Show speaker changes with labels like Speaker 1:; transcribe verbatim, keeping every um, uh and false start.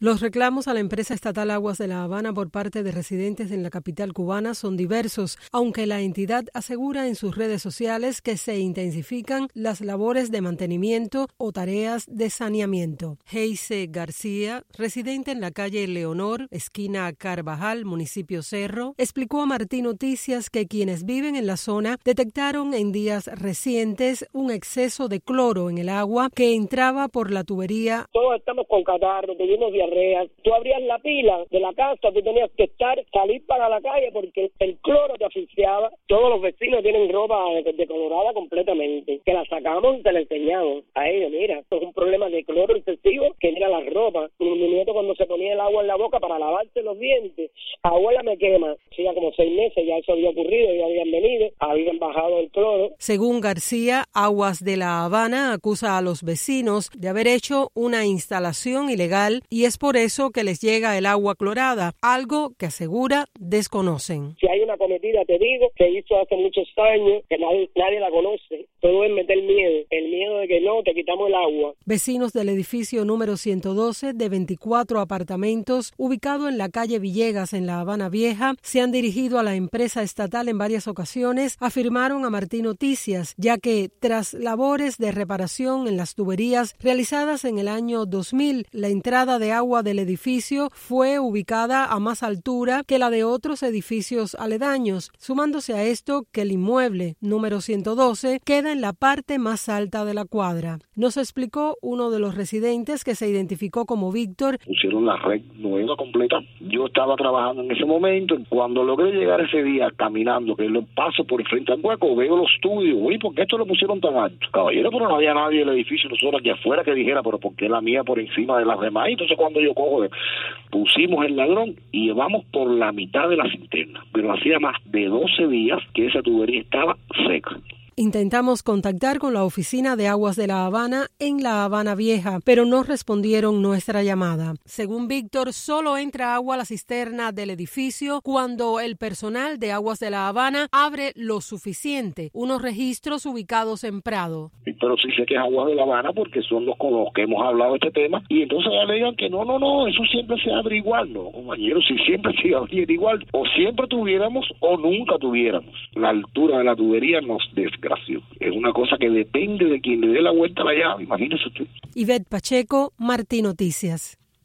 Speaker 1: Los reclamos a la empresa estatal Aguas de La Habana por parte de residentes en la capital cubana son diversos, aunque la entidad asegura en sus redes sociales que se intensifican las labores de mantenimiento o tareas de saneamiento. Heise García, residente en la calle Leonor, esquina Carvajal, municipio Cerro, explicó a Martín Noticias que quienes viven en la zona detectaron en días recientes un exceso de cloro en el agua que entraba por la tubería.
Speaker 2: Todos estamos con catarro, tuvimos diarrea. Tú abrías la pila de la casa, tú tenías que estar, salir para la calle porque el cloro te asfixiaba. Todos los vecinos tienen ropa decolorada completamente, que la sacamos y te la enseñamos a ellos. Mira, esto es un problema de cloro excesivo que mira la ropa. Mi nieto cuando se ponía el agua en la boca para lavarse los dientes, abuela me quema. Hacía como seis meses ya eso había ocurrido, ya habían venido, habían bajado el cloro.
Speaker 1: Según García, Aguas de La Habana acusa a los vecinos de haber hecho una instalación ilegal y es por eso que les llega el agua clorada, algo que asegura desconocen.
Speaker 2: Si hay una cometida, te digo, que hizo hace muchos años, que nadie, nadie la conoce. Todo es meter miedo, el miedo de que no, te quitamos el agua.
Speaker 1: Vecinos del edificio número ciento doce de veinticuatro apartamentos, ubicado en la calle Villegas en La Habana Vieja, se han dirigido a la empresa estatal en varias ocasiones, afirmaron a Martín Noticias, ya que tras labores de reparación en las tuberías realizadas en el año dos mil, la entrada de agua del edificio fue ubicada a más altura que la de otros edificios aledaños, sumándose a esto que el inmueble número ciento doce queda en la parte más alta de la cuadra. Nos explicó uno de los residentes que se identificó como Víctor.
Speaker 3: Pusieron la red nueva completa. Yo estaba trabajando en ese momento. Cuando logré llegar ese día caminando, que lo paso por el frente al hueco, veo los estudios. Uy, ¿por qué esto lo pusieron tan alto? Caballero, pero no había nadie en el edificio, nosotros aquí afuera que dijera, pero ¿por qué la mía por encima de las demás? Entonces cuando yo cojo, pusimos el ladrón y llevamos por la mitad de la cisterna. Pero hacía más de doce días que esa tubería estaba seca.
Speaker 1: Intentamos contactar con la oficina de Aguas de La Habana en La Habana Vieja, pero no respondieron nuestra llamada. Según Víctor, solo entra agua a la cisterna del edificio cuando el personal de Aguas de La Habana abre lo suficiente, unos registros ubicados en Prado.
Speaker 3: Pero sí sé que es Aguas de La Habana porque son los con los que hemos hablado de este tema y entonces ya le digan que no, no, no, eso siempre se abre igual. No, compañeros, si siempre se abre igual, o siempre tuviéramos o nunca tuviéramos. La altura de la tubería nos desgracia. Es una cosa que depende de quien le dé la vuelta a la llave, imagínese usted.
Speaker 1: Ivette Pacheco, Martín Noticias.